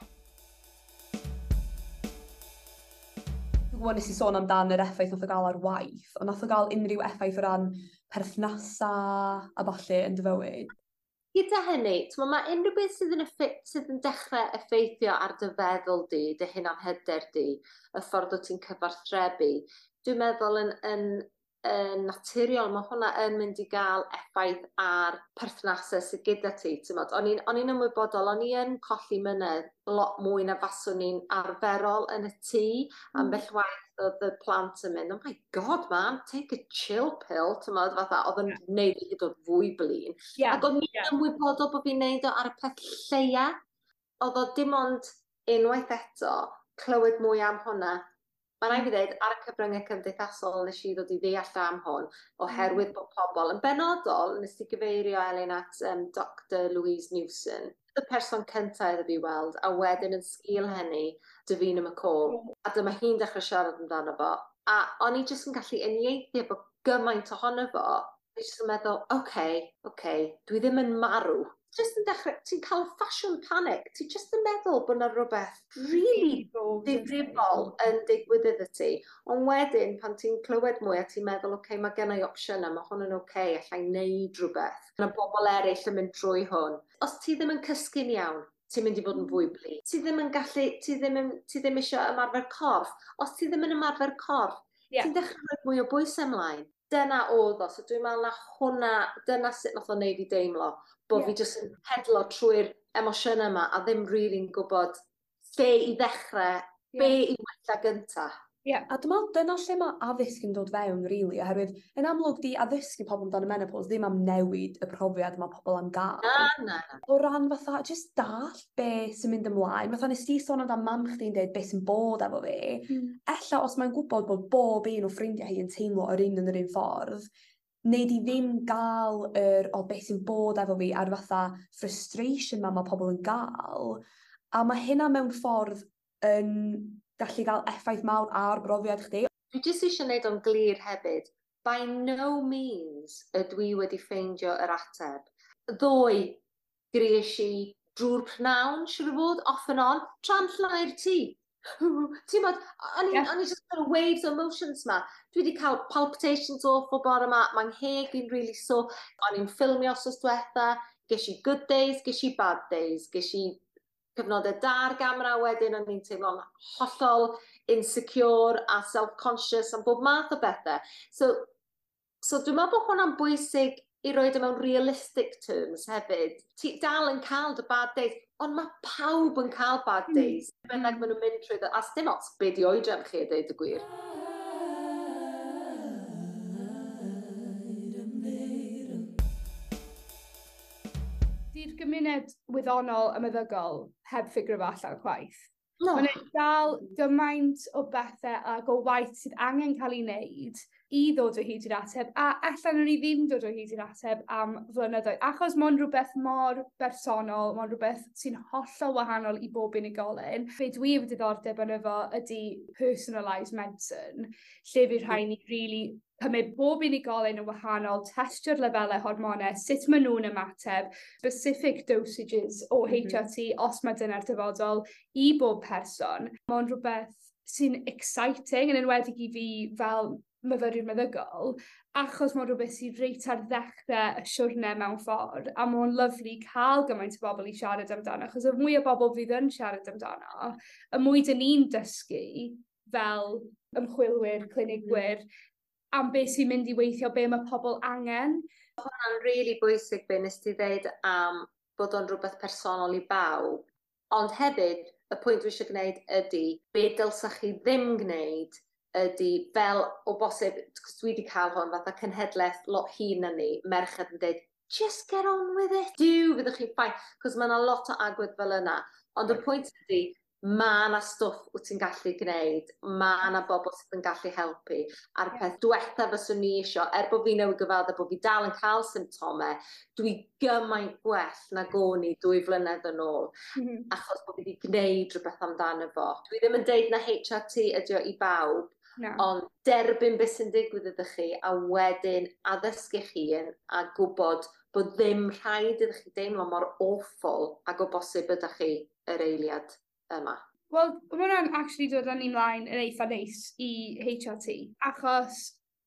Dwi'n gwybod nes i sôn amdan yr effaith nath o gael ar waith, ond nath o gael unrhyw effaith o ran perthnasa a falle yn dy fywyd? Gyda hynny, t'mo' ma' unrhyw beth sydd yn effe- sydd yn dechre effeithio ar dy feddwl di, dy hunan hyder di, y ffordd o ti'n cyfarthrebu, dwi'n meddwl yn, yn, yn naturiol, mae hwnna yn mynd i gael effaith ar perthnasau sydd gyda ti. T'mod, o'n i'n o'n i'n ymwybodol, o'n i yn colli mynedd lot mwy na faswn i'n arferol yn y tŷ, ambell waith oedd y plant yn mynd, oh my god, mam, take a chill pill, t'mod, fatha, oedd yn neud i hyd oedd fwy blin. Yeah, Ac o'n i'n yeah. ymwybodol bod fi'n neud o ar y peth lleia. Oedd o dim ond unwaith eto clywed mwy am hwnna. Mae rai fi ddweud, ar y cyfryngau cymdeithasol nes i ddod i ddeall am hwn, oherwydd bod pobl yn benodol, nes i gyfeirio Elin at um, Doctor Louise Newson, y person cyntaf iddo fi weld, a wedyn yn sgil hynny, Davina McCall. A dyma hi'n dechrau siarad amdano fo. A o'n i jyst yn gallu uniaethu bod gymaint ohono fo. Fi jyst yn meddwl, oce, okay, oce, okay, dwi ddim yn marw. Just yn dechrau, ti'n cael ffasiwn panic. Ti jyst yn meddwl bod yna rhywbeth really ddifrifol yn digwydd iddo ti. Ond wedyn, pan ti'n clywed mwy a ti'n meddwl, oce, okay, mae gennau opsiynau, mae hwn yn oce, okay, allai neud rhywbeth. Yna bobl eraill yn mynd trwy hwn. Os ti ddim yn cysgu'n iawn, ti'n mynd i fod yn fwy blin. Ti ddim yn gallu, ti ddim, yn, ti ddim eisiau ymarfer corff. Os ti ddim yn ymarfer corff, yeah. ti'n dechrau rhoi mwy o bwys ymlaen. Dyna oedd o. So dwi'n meddwl na hwnna, dyna sut nath o neud i deimlo. Bod yeah. fi jyst yn hedlo trwy'r emosiynau yma a ddim rili'n really gwybod lle i ddechrau, yeah. be i wella gynta. Yeah. A dwi'n meddwl dyna lle mae addysg yn dod fewn, really, oherwydd yn amlwg di addysgu pobl amdano menopause ddim am newid y profiad mae pobl am gael. Na, na, na. O ran fatha, just dall be sy'n mynd ymlaen. Fatha nes ti sôn amdano mam chdi'n dweud beth sy'n bod efo fi. Mm. Ella os mae'n gwybod bod bob un o ffrindiau hi yn teimlo yr un yn yr un ffordd, neu di ddim gael yr o beth sy'n bod efo fi a'r fatha frustration ma mae pobl yn gael. A mae hynna mewn ffordd yn gallu gael effaith mawr ar brofiad chdi. Dwi jyst eisiau gwneud o'n glir hefyd. By no means ydw i wedi ffeindio yr ateb. Ddoe, greis i drwy'r pnawn, siwr o fod, off and on, tra'n llnau'r ti. Ti'n bod, o'n i just kind of waves of emotions ma. Dwi wedi cael palpitations awful bore yma, mae'n heg i'n really so. O'n i'n ffilmio os diwetha, ges i good days, ges i bad days, ges i cyfnodau da'r gamera, wedyn o'n i'n teimlo'n hollol insecure a self-conscious am bob math o bethau. So, so dwi'n meddwl bod hwnna'n bwysig i roed e mewn realistic terms hefyd. Ti dal yn cael dy bad days, ond mae pawb yn cael bad days. Mm. Bynnag maen nhw'n mynd trwy dda, a dim ots be di oedran chi a deud y gwir. Di'r gymuned wyddonol a meddygol heb ffigur fo allan chwaith. No. Mae'n dal gymaint o bethau ac o waith sydd angen cael ei wneud i ddod o hyd i'r ateb, a allan o'n i ddim dod o hyd i'r ateb am flynyddoedd, achos mae'n rhywbeth mor bersonol, mae'n rhywbeth sy'n hollol wahanol i bob unigolyn. Be dwi efo diddordeb yn efo ydy personalised medicine, lle fydd rhaid ni really cymryd bob unigolyn yn wahanol, testio'r lefelau hormonau, sut maen nhw'n ymateb, specific dosages o H R T mm-hmm. os mae dyna'r dyfodol i bob person. Mae'n rhywbeth sy'n exciting yn enwedig i fi fel myfyriwr meddygol, achos mae'n rhywbeth sy'n reit ar ddechrau y siwrne mewn ffordd, a mae'n lyflu cael gymaint o bobl i siarad amdano, achos y mwy o bobl fydd yn siarad amdano, y mwy dyn ni'n dysgu fel ymchwilwyr, clinigwyr, am beth sy'n mynd i weithio, be mae pobl angen. Hwna'n really bwysig be nes ti ddeud am bod o'n rhywbeth personol i bawb, ond hefyd, y pwynt dwi eisiau gwneud ydy, be dylsach chi ddim gwneud ydy fel o bosib, cos dwi wedi cael hwn fatha cynhedlaeth lot hyn na ni, merched yn dweud, just get on with it. Diw, fyddwch chi'n ffain, cos mae yna lot o agwedd fel yna. Ond y pwynt ydy, mae yna stwff wyt ti'n gallu gwneud, mae yna bobl sydd yn gallu helpu. A'r peth diwetha fyswn ni isio, er bod fi newydd gyfadda bod fi dal yn cael symptomau, dwi gymaint gwell na goni dwy flynedd yn ôl, mm-hmm. achos bod fi wedi gwneud rhywbeth amdano fo. Dwi ddim yn deud na H R T ydi o i bawb, no. ond derbyn beth sy'n digwydd ydych chi, a wedyn addysgu chi yn, a gwybod bod ddim rhaid ydych chi deimlo mor awful ac o bosib ydych chi yr eiliad yma. Wel, mae hwnna'n actually dod â ni mlaen yn eitha neis i H R T, achos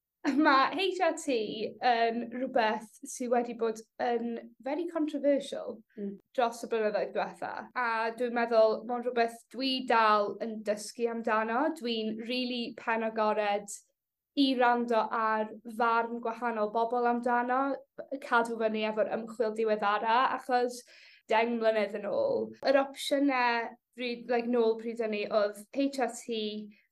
mae H R T yn rhywbeth sydd wedi bod yn very controversial mm. dros y blynyddoedd diwetha. A dwi'n meddwl mae'n rhywbeth dwi dal yn dysgu amdano. Dwi'n really penagored i rando ar farn gwahanol bobl amdano, cadw fyny efo'r ymchwil diweddara, achos deng mlynedd yn ôl, yr opsiynau pryd, like, nôl pryd hynny oedd H R T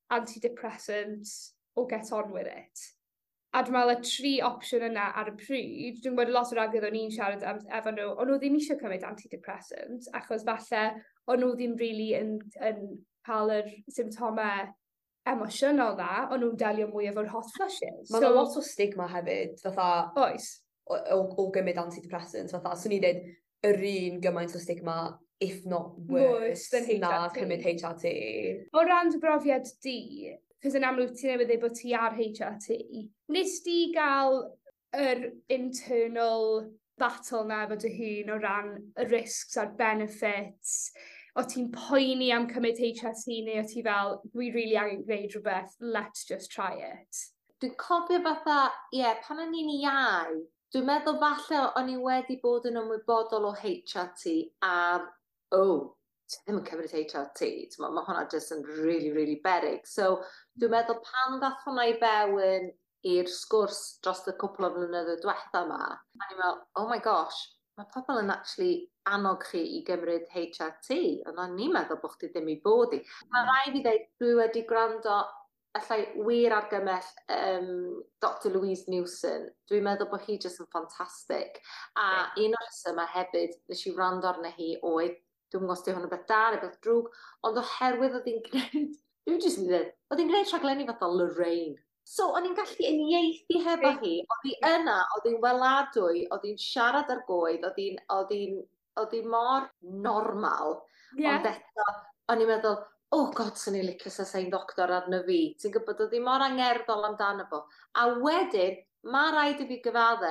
antidepressants or get on with it. A dwi'n meddwl y tri opsiwn yna ar y pryd, dwi'n gwybod lot o ragedd o'n i'n siarad am, efo nhw, o'n nhw ddim eisiau cymryd antidepressants, achos falle o'n nhw ddim really yn, yn cael yr symptomau emosiynol na, o'n nhw'n delio mwy efo'r hot flushes. Mae'n so, lot o stigma hefyd, fatha... Oes. O, o, o gymryd antidepressants, fatha, swn i dweud yr un gymaint o stigma, if not worse, worse na cymryd H R T. O ran dy brofiad di, cos yn amlwg ti'n newydd dweud bod ti ar H R T, nes di gael yr internal battle na efo dy hun o ran y risks a'r benefits, o ti'n poeni am cymryd H R T neu o ti fel, we really angen gwneud rhywbeth, let's just try it. Dwi'n cofio fatha, ie, yeah, pan o'n i'n iau, dwi'n meddwl falle o'n i wedi bod yn ymwybodol o H R T ar, oh, ti ddim yn cymryd H R T, ma, ma hwnna just yn really, really beryg. So, dwi'n meddwl pan ddath hwnna i fewn i'r sgwrs dros y cwpl o flynyddoedd diwetha yma, a ni'n meddwl, oh my gosh, mae pobl yn actually annog chi i gymryd H R T, ond o'n i'n meddwl bod chdi ddim i bod i. Mae rai fi dweud, dwi wedi gwrando allai wir argymell um, Doctor Louise Newson. Dwi'n meddwl bod hi just yn ffantastig. A un o'r rhesymau hefyd, nes i wrando arna hi oedd, dwi'n gwybod os di hwn yn beth da neu beth drwg, ond oherwydd oedd hi'n gwneud, dwi'n jyst yn dweud, oedd hi'n gwneud rhaglenni fath o Lorraine. So, o'n i'n gallu uniaethu hefo hi, oedd hi yna, oedd hi'n weladwy, oedd hi'n siarad ar goed, oedd hi'n, oedd hi'n, oedd hi'n mor normal, yeah. Ond eto, o'n i'n meddwl, oh god, sy'n ni'n licio sa ein doctor arno fi. Ti'n gwybod, oedd hi mor angerddol amdano fo. A wedyn, mae rhaid i fi gyfadde,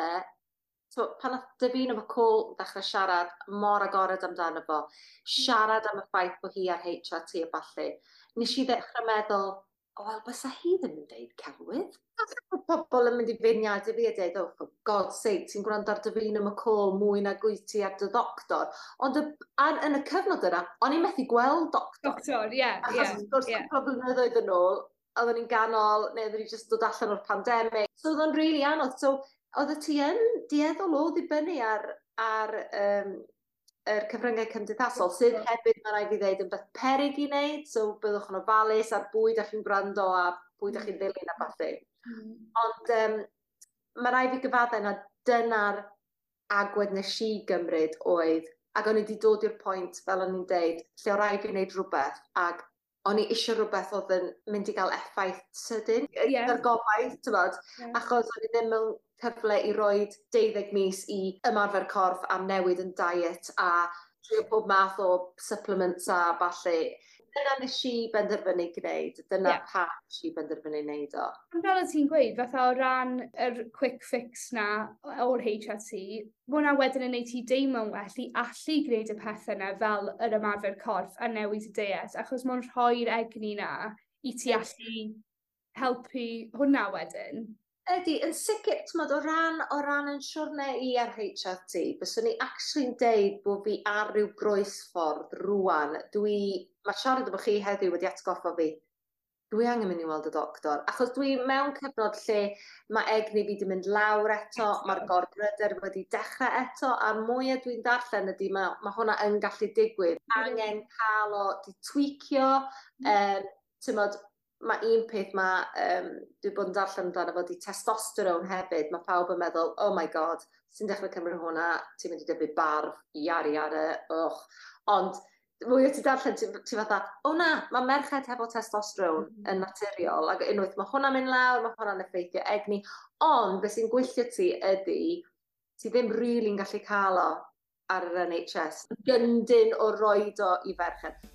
so, pan oedd Davina McCall ddechrau siarad mor agored amdano fo, siarad am y ffaith bod hi ar H R T a ballu, nes i ddechrau meddwl, o, wel, bysa hi ddim yn deud celwydd. Alla bod pobl yn mynd i finiad i fi a deud, oh, for God's sake, ti'n gwrando ar Davina McCall mwy na gwyt ti ar dy doctor. Ond yn y cyfnod yna, o'n i'n methu gweld doctor. Doctor, ie, ie. Achos wrth gwrs, cwpl o blynyddoedd yn ôl, oedden ni'n ganol, neu oedden ni jyst dod allan o'r pandemig. So, oedd o'n really anodd. So, oedd y ti yn dieddol o ddibynnu ar, ar um, yr cyfryngau cymdeithasol, sydd hefyd mae rai fi ddeud yn beth peryg i wneud, so byddwch yn ofalus ar bwyd a'ch chi'n gwrando a bwyd a'ch chi'n ddilyn a falle. Mm. Ond um, mae rai fi gyfaddau na dyna'r agwedd nes i gymryd oedd, ac o'n i wedi dod i'r pwynt, fel o'n i'n deud, lle o rai fi wneud rhywbeth, ac o'n i eisiau rhywbeth oedd yn mynd i gael effaith sydyn, yeah. Yr gobaith, ti'n bod, yeah. Achos o'n i ddim yn cyfle i roed deuddeg mis i ymarfer corff a newid yn diet a trio pob math o supplements a falle. Dyna nes i benderfynu gwneud, dyna yeah. Pa nes i benderfynu wneud o. Ond fel o ti'n gweud, fatha o ran yr quick fix na o'r H R T, mae hwnna wedyn yn neud ti deimlo'n well i allu gwneud y pethau yna fel yr ymarfer corff a newid y diet, achos mae'n rhoi'r egni na i ti allu helpu hwnna wedyn. Ydy, yn sicr, t'mod, o ran, o ran yn siwrne i ar H R T, byswn ni actually'n deud bod fi ar ryw groesffordd rwan. Dwi, mae siarad efo chi heddiw wedi atgoffa fi, dwi angen mynd i weld y doctor. Achos dwi mewn cyfnod lle mae egni fi wedi mynd lawr eto, mae'r gorbryder wedi dechrau eto, a'r mwyaf dwi'n darllen ydy, mae, mae hwnna yn gallu digwydd. Angen cael o di tweakio, um, t'mod, mae un peth mae, um, dwi bod yn darllen amdano fo di testosterone hefyd, mae pawb yn meddwl, oh my god, sy'n dechrau cymryd hwnna, ti'n mynd i dyfu barf, iari iari, och. Ond, mwy o ti darllen, ti'n ti fatha, o na, mae merched hefo testosterone mm. yn naturiol, ac unwaith mae hwnna'n mynd lawr, mae hwnna'n effeithio egni, ond beth sy'n gwylltio ti ydy, ti ddim rili'n really gallu cael o ar yr N H S, gyndyn o roed o i ferched.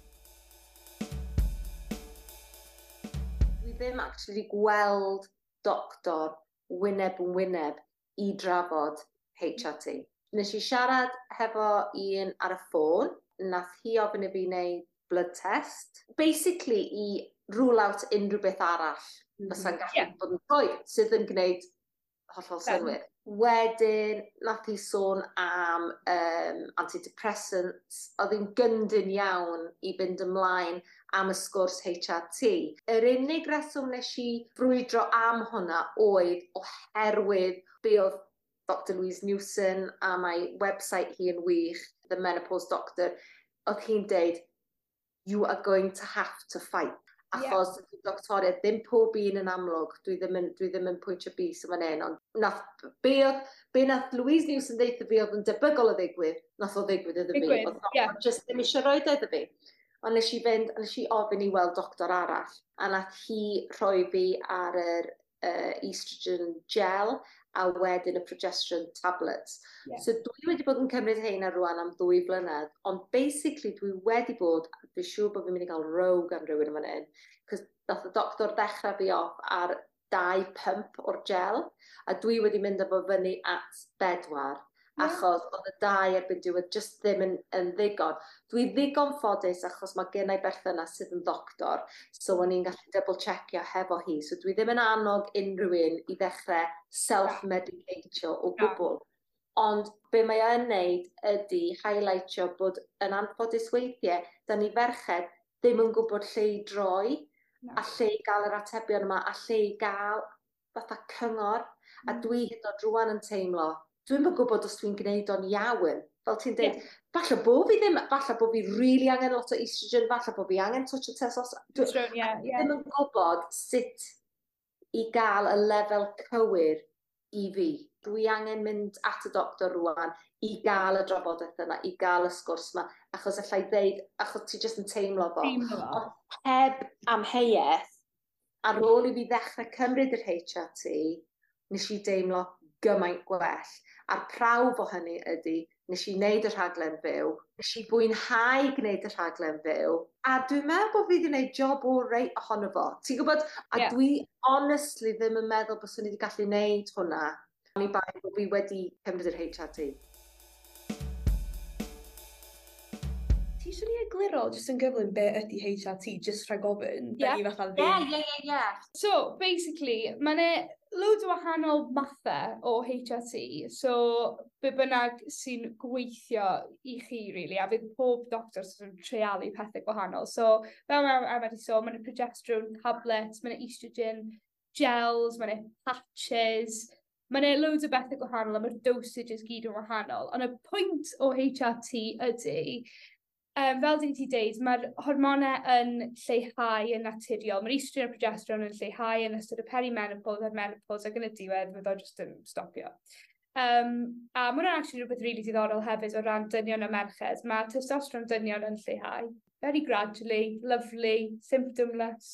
Ddim actually gweld doctor wyneb yn wyneb i drafod H R T. Nes i siarad hefo un ar y ffôn, nath hi ofyn i fi wneud blood test, basically i rule out unrhyw beth arall mm-hmm. fysa'n gallu yeah. bod yn rhoi, sydd yn gwneud hollol synwyr. Wedyn, nath hi sôn am um, antidepressants, oedd hi'n gyndyn iawn i fynd ymlaen am y sgwrs H R T. Yr unig reswm nes i frwydro am hwnna oedd oherwydd be oedd Doctor Louise Newson a mae website hi yn wych, The Menopause Doctor, oedd hi'n deud, you are going to have to fight. achos yeah. doctoriaid ddim pob un yn amlwg, dwi ddim yn, dwi ddim yn pwyntio bys yn fan hyn, ond nath, be, oedd- be nath Louise Newson ddeitha fi oedd yn debygol o ddigwydd, nath o ddigwydd iddo fi. Digwydd, Oedd ie. doctor jyst ddim eisiau roed iddo fi. Ond nes i fynd, nes i ofyn i weld doctor arall, a nath hi rhoi fi ar yr uh, estrogen gel, a wedyn y progesterone tablets. Yeah. So dwi wedi bod yn cymryd heina rwan am ddwy flynedd, ond basically dwi wedi bod, dwi'n siŵr bod fi'n mynd i gael row gan rhywun yn fan hyn, cos nath y doctor dechrau fi off ar dau pump o'r gel, a dwi wedi mynd efo fyny at bedwar, yeah. achos oedd y dau erbyn diwedd just ddim yn, yn ddigon. Dwi ddigon ffodus achos mae gennau berthynas sydd yn doctor, so o'n i'n gallu double-checkio hefo hi. So dwi ddim yn annog unrhyw un i ddechrau self-medicatio o gwbl. Ond be mae o'n neud ydy highlightio bod yn anffodus weithiau, da ni ferched ddim yn gwybod lle i droi, no. a lle i gael yr atebion yma, a lle i gael fatha cyngor. Mm. A dwi hyd yn oed rwan yn teimlo, dwi'n yn gwybod os dwi'n gwneud o'n iawn. Fel ti'n dweud, yeah. falle bo fi ddim, falle bo fi really angen lot o estrogen, falle bo fi angen touch o testosteron. Dwi'n yeah, yeah. ddim yn gwybod sut i gael y lefel cywir i fi. Dwi angen mynd at y doctor rwan i gael y drafodaeth yna, i gael y sgwrs yma, achos allai ddeud, achos ti jyst yn teimlo fo. Ond heb amheuaeth, ar ôl i fi ddechrau cymryd yr H R T, nes i deimlo gymaint gwell. A'r prawf o hynny ydy, nes i wneud y rhaglen fyw, nes i fwynhau gwneud y rhaglen fyw, a dwi'n meddwl bod fi wedi gwneud job o reit ohono fo. Ti'n gwybod? A yeah. dwi honestly ddim yn meddwl bod swn i wedi gallu wneud hwnna. O'n i bai bod fi wedi cymryd yr H R T. Ti eisiau ni egluro jyst yn gyflym be ydy H R T, jyst rhag ofyn? Ie, ie, ie, ie. So, basically, mae'n loads o wahanol mathau o H R T, so be bynnag sy'n gweithio i chi, really, a fydd pob doctor sy'n treialu pethau gwahanol. So, fel mae wedi sôn, mae'n progesterone tablets, mae'n estrogen gels, mae'n patches, mae'n loads o bethau gwahanol, a mae'r dosages gyd yn wahanol. Ond y pwynt o H R T ydy, Um, fel dyn ti deud, mae'r hormonau yn lleihau yn naturiol. Mae'r estrogen a progesterone yn lleihau yn ystod y perimenopause a'r menopause ac yn y diwedd fydd o jyst yn stopio. Um, a mae hwnna'n actually rhywbeth really diddorol hefyd o ran dynion a merched. Mae testosteron dynion yn lleihau. Very gradually, lovely, symptomless.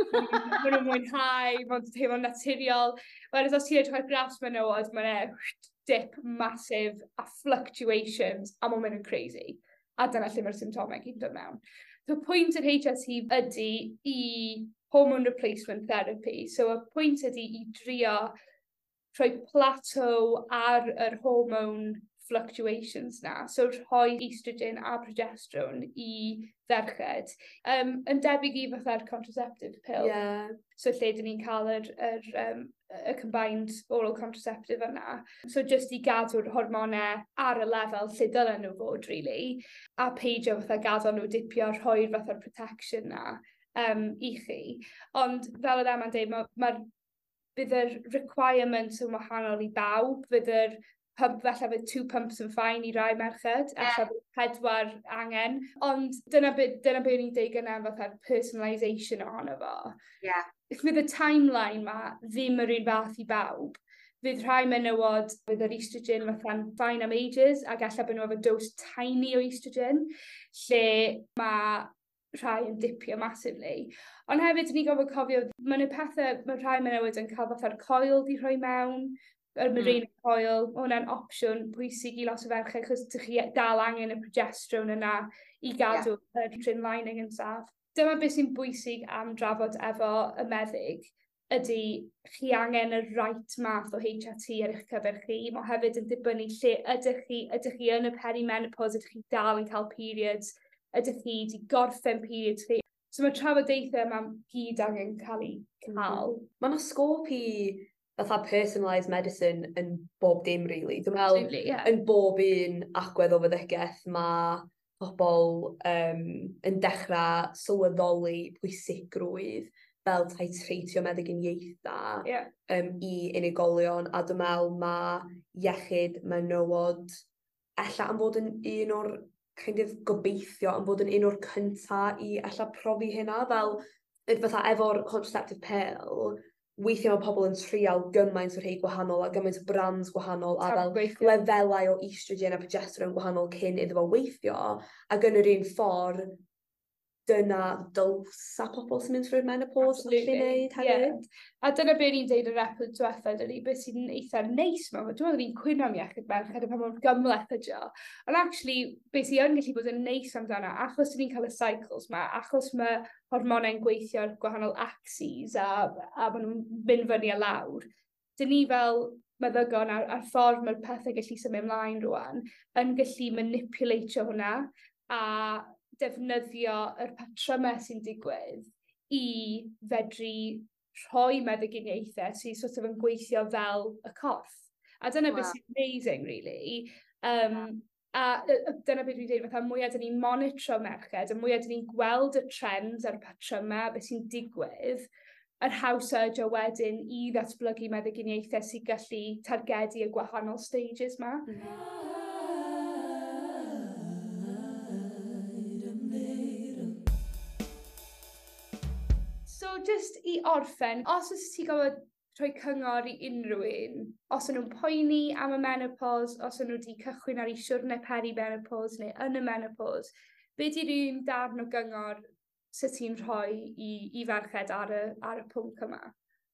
Mae nhw'n mwynhau, mae'n teimlo'n naturiol. Whereas os ti'n edrych ar graphs menywod, mae'n dip massive a fluctuations a mae'n mynd yn crazy. A dyna lle mae'r symptomau gyd yn dod mewn. So, pwynt yr H R T ydy i hormone replacement therapy. So, y pwynt ydy i drio rhoi plateau ar yr hormone fluctuations na. So, rhoi estrogen a progesterone i ferched. Um, yn debyg i fatha'r contraceptive pill. Yeah. So, lle dyn ni'n cael yr, yr, um, y combined oral contraceptive yna. So, just i gadw'r hormonau ar y lefel lle dylen nhw fod, really. A peidio fatha gadael nhw dipio rhoi'r fatha'r protection na um, i chi. Ond, fel oedd Emma'n dweud, mae ma, bydd yr requirements yn wahanol i bawb. Bydd yr pump, felly bydd two pumps yn ffain i rai merched, yeah. Alla bydd pedwar angen. Ond dyna beth dyna be ni'n deud gyda fatha'r personalisation ohono fo. Yeah. Fydd y timeline ma ddim yr un fath i bawb. Fydd rhai menywod fydd yr estrogen fatha'n fine am ages, ac alla bod nhw efo dose tiny o estrogen, lle mae rhai yn dipio massively. Ond hefyd, ni gofod cofio, mae'n y pethau, mae rhai menywod yn cael fatha'r coil di rhoi mewn, yr Mirena mm. coil, hwnna'n opsiwn pwysig i lot o ferched, achos ydych chi dal angen y progesterone yna i gadw y yeah. trin lining yn saff. Dyma beth sy'n bwysig am drafod efo y meddyg, ydy chi angen y right math o H R T ar eich cyfer chi. Mae hefyd yn dibynnu lle ydych chi, ydych chi yn y perimenopause, ydych chi dal yn cael periods, ydych chi di gorffen periods chi. So mae trafodaethau yma gyd angen cael ei cael. Mm-hmm. Mae'n sgôp i fatha personalised medicine yn bob dim, really. Dwi'n meddwl, yeah. yn bob un agwedd o feddygaeth mae pobl um, yn dechrau sylweddoli pwysigrwydd fel tai treitio meddyginiaethau yeah. um, i unigolion. A dwi'n meddwl mae iechyd menywod ella yn fod yn un o'r kind of gobeithio yn fod yn un o'r cynta i ella profi hynna, fel yd- fatha efo'r contraceptive pill, weithio mae pobl yn trial gymaint o rhai gwahanol a gymaint o brands gwahanol a Tam fel gweithio. lefelau o estrogen a progesteron gwahanol cyn iddo fo weithio. Ac yn yr un ffordd, dyna dylsa pobl sy'n mynd trwy'r menopause yn gallu neud hefyd. A dyna be ni'n deud yr epid diwetha, dyna beth sy'n eitha neis ma. Dwi'n meddwl ni'n cwyno am iechyd merched a pa mor gymleth ydi o. Ond actually, beth sy'n gallu bod yn neis amdano, achos ni'n cael y cycles ma, achos mae hormonau'n gweithio ar gwahanol axes a, a maen nhw'n mynd fyny a lawr. Dyn ni fel meddygon a'r, ar ffordd mae'r pethau gallu symud ymlaen rwan, yn gallu manipulatio hwnna a defnyddio yr patrymau sy'n digwydd i fedru rhoi meddyginiaethau sy'n sort of yn gweithio fel y corff. A dyna wow. beth sy'n amazing, really. Um, a uh, dyna beth dwi'n dweud, fatha mwyaf dyn ni'n monitro merched, a mwyaf dyn ni'n gweld y trends a'r patrymau, beth sy'n digwydd, yr hawsa ydio wedyn i ddatblygu meddyginiaethau sy'n gallu targedu y gwahanol stages ma. Mm. So just i orffen, os oes ti gofod rhoi cyngor i unrhyw un, os yn nhw'n poeni am y menopause, os yn nhw wedi cychwyn ar ei siwrne peri-menopause neu yn y menopause, be di'r un darn o gyngor sydd ti'n rhoi i, i ferched ar y, ar y pwnc yma?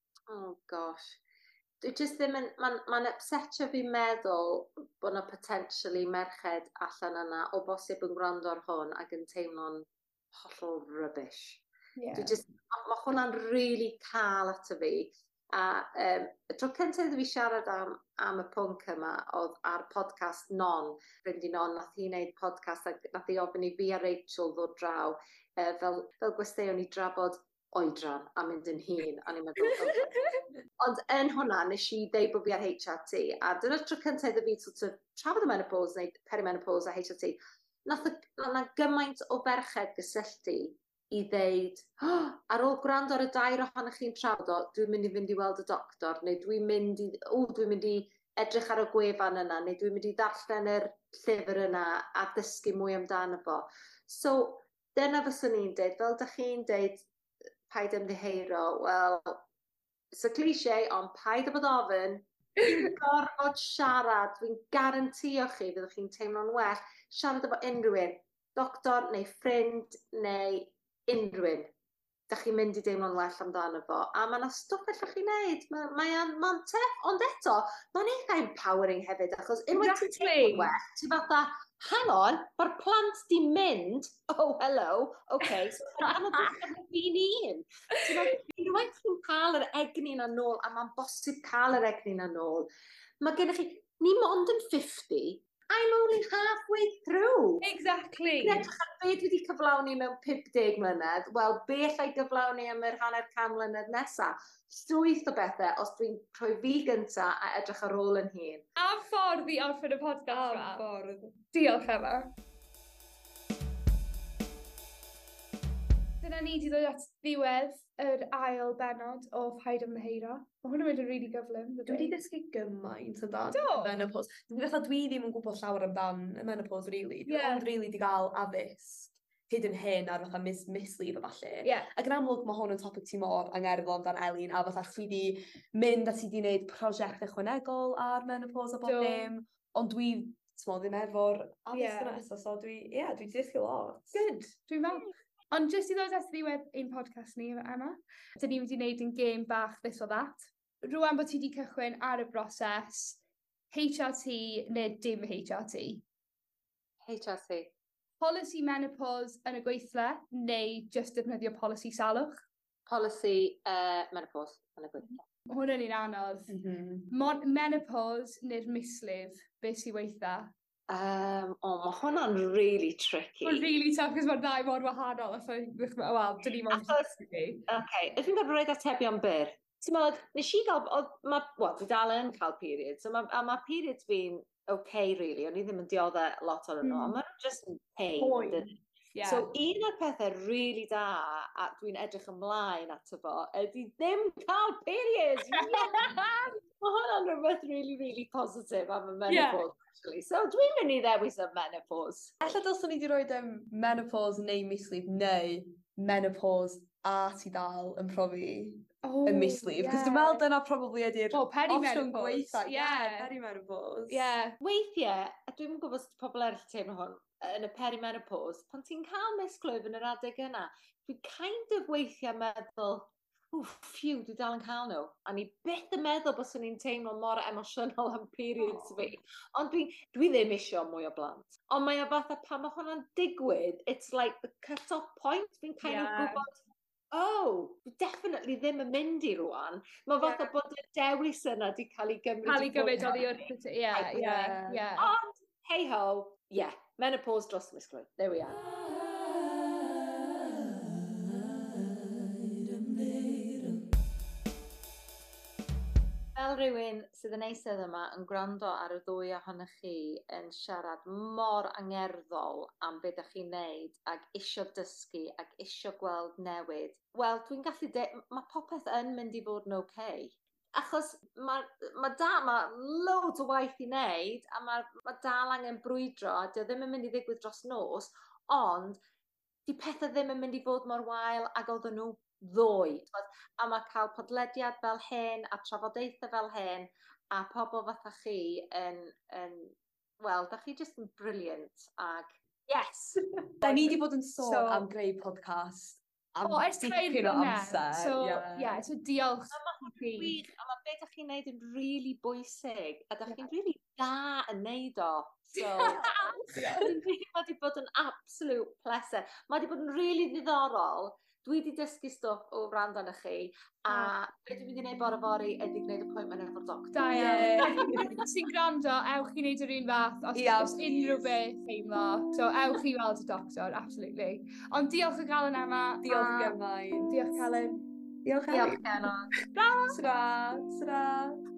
Oh gosh. Dwi just ddim yn... Mae'n ma upsetio fi meddwl bod yna potentially merched allan yna o bosib yn gwrando ar hwn ac yn teimlo'n hollol rubbish. Yeah. Dwi just, ma' hwnna'n really cael ato fi. A um, y tro cyntaf iddo fi siarad am, am y pwnc yma oedd ar podcast Non. Ffrind i Non, nath hi wneud podcast a nath hi ofyn i fi a Rachel ddod draw uh, fel, fel gwesteion i drafod oedran a mynd yn hun. A ni'n meddwl, ond yn hwnna, nes i ddeud bod fi ar H R T. A dyna'r tro cyntaf iddo fi sort of trafod y menopause neu perimenopause a H R T. Nath yna gymaint o ferched gysylltu i ddeud, oh, ar ôl gwrando ar y dair ohonych chi'n trafod o, dwi'n mynd i fynd i weld y doctor, neu dwi'n mynd i, o, dwi'n mynd i edrych ar y gwefan yna, neu dwi'n mynd i ddarllen yr llyfr yna a dysgu mwy amdano fo. So, dyna fyswn i'n deud, fel dych chi'n deud, paid ymddiheuro, well, it's a cliché, ond paid o bod ofyn, dwi'n gorfod siarad, dwi'n garantio chi, fyddwch chi'n teimlo'n well, siarad efo unrhyw un, doctor neu ffrind neu unrhyw un. Dach chi'n mynd i deimlo'n well amdano fo. A mae yna stwff allwch chi wneud. Mae'n ma ma teff, ond eto, mae'n eitha empowering hefyd, achos unwaith ti'n teimlo'n well, ti fatha, hang on, mae'r plant di mynd, oh, hello, okay, so mae'n anodd fi'n un. Unwaith chi'n cael yr egni na nôl, a mae'n bosib cael yr egni na nôl, mae gennych chi, ni mond yn fifty, I'm only halfway through. Exactly. Edrych ar be dwi wedi cyflawni mewn pumdeg mlynedd, wel, be allai gyflawni am yr hanner can mlynedd nesaf? Llwyth o bethau os dwi'n rhoi fi gynta a edrych ar ôl yn hun. A ffordd i orffen y podcast. A ffordd. Diolch Emma. Dyna ni wedi dod at ddiwedd yr ail benod o Paid Ymddiheuro. Mae hwnna'n mynd yn rili gyflym. Dwi wedi dysgu gymaint amdan Do? menopause. Fatha dwi ddim yn gwybod llawer amdan y menopause, really. Dwi Yeah. ond really di gael addysg hyd yn hyn ar fatha mis, mislif a falle. Yeah. Ac yn amlwg mae hwn yn topic ti mor angerddol amdan Elin, a fatha chdi di mynd a ti di wneud prosiect ychwanegol ar menopause a bob Do. dim, ond dwi t'mo ddim efo'r addysg Yeah. yna eto, so dwi, ie, yeah, dwi di dysgu lot. Good. Dwi'n falch. Ond jyst i ddod at ddiwedd ein podcast ni, Emma, dyn ni wedi gwneud yn game bach this or that. Rwan bod ti wedi cychwyn ar y broses, H R T neu dim H R T? H R T. Policy menopause yn y gweithle neu just defnyddio policy salwch? Policy uh, menopause yn y gweithio. Mae hwnna'n un anodd. Mm-hmm. Mon- menopause neu'r mislif, beth sy'n weitha? Um, o, oh, mae hwnna'n really tricky. Mae'n really tough, cos mae'r ddau mor wahanol. A so, wel, dyn ni mor Achos- tricky. OK, ydych chi'n gorfod roed atebion byr? Ti'n meddwl, nes i gael, ma, wel, dwi dal yn cael periods, so ma, a mae periods fi'n OK, really, o'n i ddim yn dioddau lot o'n nhw, Mm. mae'n just yn pain. Poen. dydyn? Yeah. So, un o'r pethau really da a dwi'n edrych ymlaen ato fo ydy ddim cael periods. Yeah! Mae hwnna'n rhywbeth really, really positive am y menopause, yeah. actually. So, dwi'n mynd i ddewis y menopause. Ella dylswn ni wedi rhoi um, menopause neu mislif neu menopause a ti dal yn profi Oh, yn mislif. Cos dwi'n meddwl dyna probably ydy'r O, opsiwn perimenopause. gweitha. Ie, Ie. perimenopause. Ie. Weithiau, a dwi'n yn gwybod os pobl eraill teimlo hwn, yn y perimenopause, pan ti'n cael misglwyf yn yr adeg yna, dwi'n kind of weithiau meddwl, wff, phew, dwi dal yn cael nhw. A ni byth yn meddwl bys ni'n teimlo mor emosiynol am periods Oh. fi. Ond dwi, dwi ddim isio mwy o blant. Ond mae o fatha pan mae hwnna'n digwydd, it's like the cut-off point. Fi'n kind Yeah. of gwybod, oh, dwi definitely ddim yn mynd i rwan. Mae fatha Yeah. bod y dewis yna di cael ei gymryd Cael ei gymryd ffwrdd oddi ohoni. wrth y... Ie, Right, ie, yeah. ie. Ond, hey ho, yeah, menopause dros misglwyf. There we are. Fel rhywun sydd yn eistedd yma yn gwrando ar y ddwy ohonych chi yn siarad mor angerddol am beth ydych chi'n neud ac isio dysgu ac isio gweld newid, wel, dwi'n gallu de... mae popeth yn mynd i fod yn okay. Achos mae ma da, mae loads o waith i wneud a mae ma dal angen brwydro a dio ddim yn mynd i ddigwydd dros nos, ond di pethau ddim yn mynd i fod mor wael ag oedden nhw ddoe. A mae cael podlediad fel hyn a trafodaethau fel hyn a pobl fatha chi yn, yn wel, da chi just yn brilliant ag yes! Da ni di bod yn sôn So- am greu podcast am O, ers tair dipyn o blynedd. amser. So, ie. ie, so diolch A mae i chi. wych, a mae beth ydych chi'n neud yn really bwysig, a ydych Ie. chi'n really da yn neud o. So, mae di bod yn absolute pleasure. Mae di bod yn really ddiddorol. Dwi di dysgu stwff o wrando arnoch chi, a beth dwi'n mynd i wneud bore fori ydy gwneud appointment efo'r doctor. Da Ie. iawn. Os ti'n gwrando, ewch i wneud yr un fath. Os Ie, oes unrhyw please. beth teimlo. So, ewch i weld y doctor, absolutely. Ond diolch o gael yn Emma. Diolch a gymaint. Diolch Helen. Diolch Diolch, Elin. Kenon. Bye! Sra, sra.